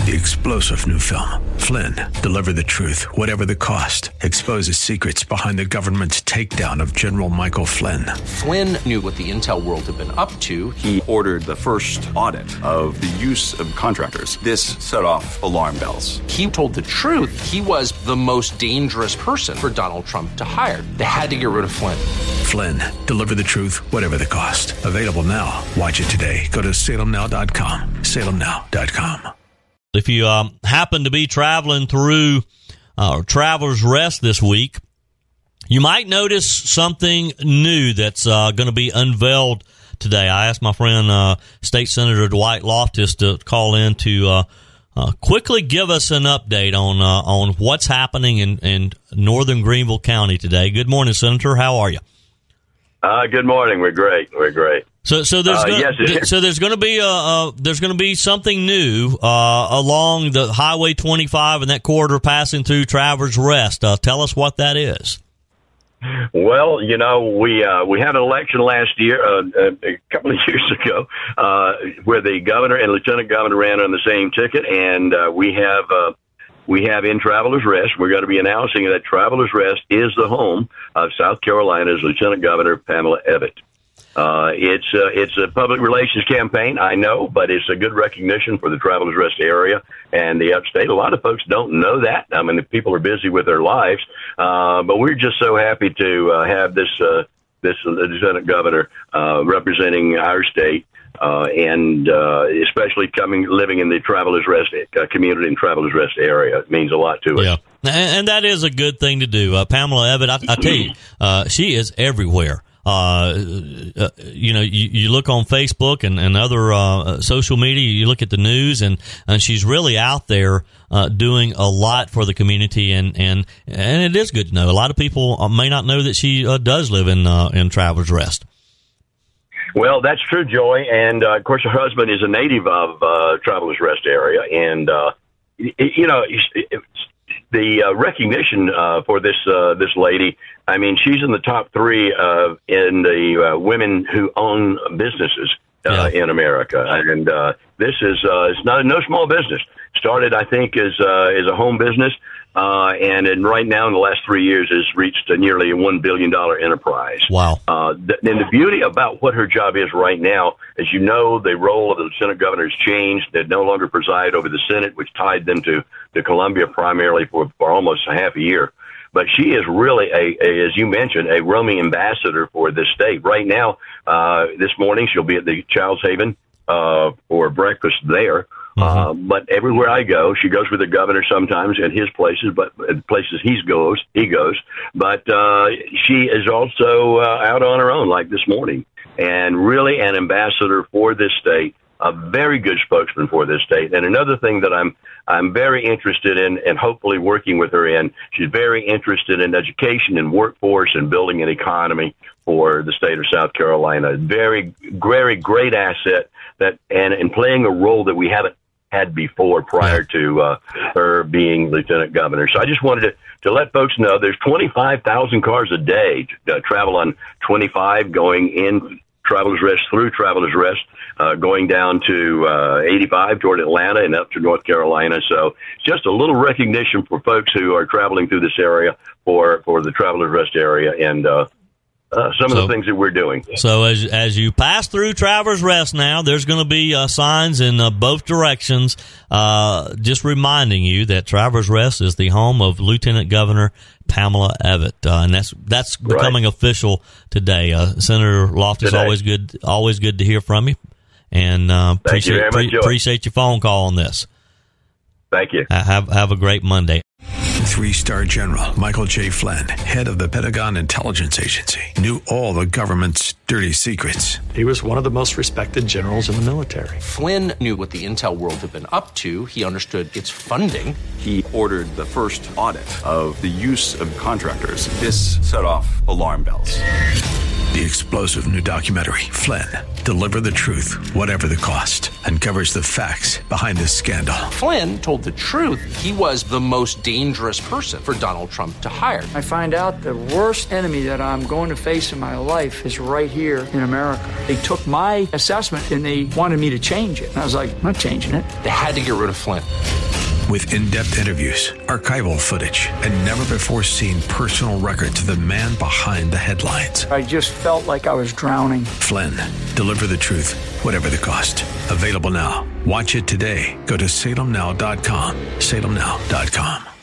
The explosive new film, Flynn, Deliver the Truth, Whatever the Cost, exposes secrets behind the government's takedown of General Michael Flynn. Flynn knew what the intel world had been up to. He ordered the first audit of the use of contractors. This set off alarm bells. He told the truth. He was the most dangerous person for Donald Trump to hire. They had to get rid of Flynn. Flynn, Deliver the Truth, Whatever the Cost. Available now. Watch it today. Go to salemnow.com. salemnow.com. If you happen to be traveling through Traveler's Rest this week, you might notice something new that's going to be unveiled today. I asked my friend State Senator Dwight Loftus to call in to quickly give us an update on what's happening in northern Greenville County today. Good morning, Senator. How are you? Good morning. We're great. So there's going to be something new along the Highway 25 and that corridor passing through Travelers Rest. Tell us what that is. Well, we had an election last year, a couple of years ago, where the governor and lieutenant governor ran on the same ticket, and we have in Travelers Rest. We're going to be announcing that Travelers Rest is the home of South Carolina's Lieutenant Governor Pamela Abbott. It's a public relations campaign, I know, but it's a good recognition for the Travelers Rest area and the upstate. A lot of folks don't know that. I mean, the people are busy with their lives, but we're just so happy to have this Lieutenant Governor representing our state. And especially living in the Travelers Rest community and Travelers Rest area. It means a lot to us. Yeah, and that is a good thing to do. Pamela Abbott, I tell you, she is everywhere. You look on Facebook and other social media, you look at the news, and she's really out there doing a lot for the community, and it is good to know. A lot of people may not know that she does live in Travelers Rest. Well, that's true, Joy, and of course her husband is a native of Travelers Rest area, and the recognition for this lady. I mean, she's in the top 3 in the women who own businesses in America, and this is it's no small business. Started, I think, as a home business, and right now in the last 3 years has reached nearly a $1 billion enterprise. Wow! And the beauty about what her job is right now, as you know, the role of the lieutenant governor has changed. They no longer preside over the Senate, which tied them to Columbia primarily for almost a half a year. But she is really, as you mentioned, a roaming ambassador for this state. Right now, this morning, she'll be at the Childs Haven for breakfast there. Mm-hmm. But everywhere I go, she goes with the governor sometimes at his places, but at places he goes. But she is also out on her own, like this morning, and really an ambassador for this state. A very good spokesman for this state. And another thing that I'm very interested in and hopefully working with her in, she's very interested in education and workforce and building an economy for the state of South Carolina. Very, very great asset and playing a role that we haven't had before prior to her being lieutenant governor. So I just wanted to let folks know there's 25,000 cars a day travel on 25 going in Travelers Rest through Travelers Rest, going down to 85 toward Atlanta and up to North Carolina. So just a little recognition for folks who are traveling through this area for the Travelers Rest area and some of the things that we're doing. So as you pass through Travelers Rest now, there's going to be signs in both directions just reminding you that Travelers Rest is the home of Lieutenant Governor Pamela Abbott, and that's becoming official today. Senator Loftus, always good to hear from you, and appreciate your phone call on this. Thank you. Have a great Monday. 3-star General Michael J. Flynn, head of the Pentagon Intelligence Agency, knew all the government's dirty secrets. He was one of the most respected generals in the military. Flynn knew what the intel world had been up to. He understood its funding. He ordered the first audit of the use of contractors. This set off alarm bells. The explosive new documentary, Flynn, Deliver the Truth, Whatever the Cost, uncovers the facts behind this scandal. Flynn told the truth. He was the most dangerous person for Donald Trump to hire. I find out the worst enemy that I'm going to face in my life is right here in America. They took my assessment and they wanted me to change it. And I was like, I'm not changing it. They had to get rid of Flynn. With in-depth interviews, archival footage, and never-before-seen personal records of the man behind the headlines. I just felt like I was drowning. Flynn, Deliver the Truth, Whatever the Cost. Available now. Watch it today. Go to salemnow.com. salemnow.com.